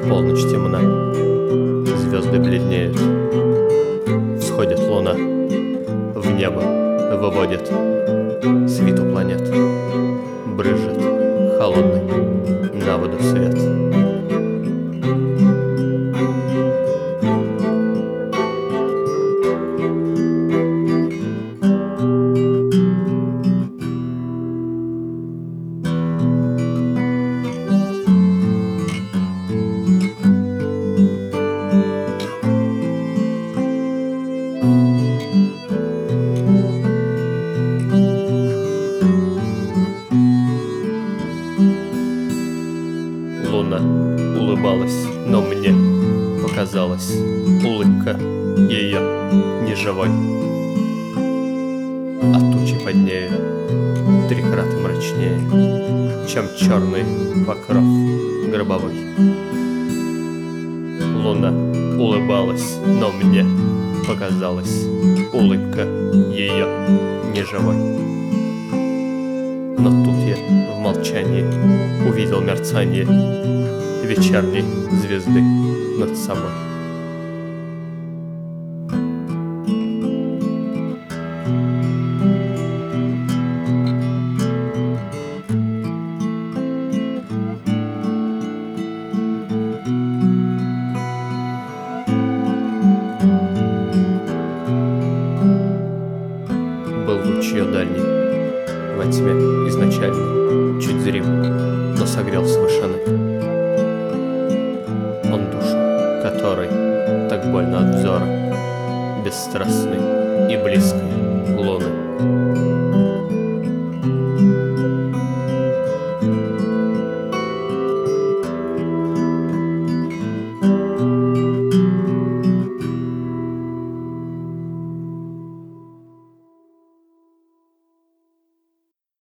Полночь темна, звезды бледнеют, всходит луна, в небо выводит свиту планет, брызжет холодный на воду свет. Луна улыбалась, но мне показалась улыбка ее неживой. А тучи под нею трикратно мрачнее, чем черный покров гробовой. Луна улыбалась, но мне показалась улыбка ее неживой. Но тут я в молчании увидел мерцание вечерней звезды над собой. Был луч ее дальний, во тьме изначальной, чуть зрим, но согрел с вышины. Он душу, которой так больно от взора, бесстрастной и близкой луны,